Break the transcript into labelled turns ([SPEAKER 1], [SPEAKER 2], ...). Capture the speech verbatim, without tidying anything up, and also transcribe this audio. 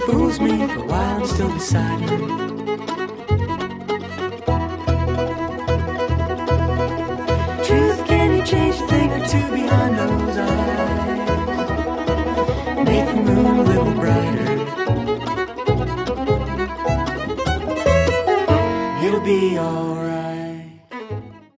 [SPEAKER 1] fools me for a while, I'm still beside her. Truth, can you change a thing or two behind those eyes? Make the moon a little brighter. It'll be all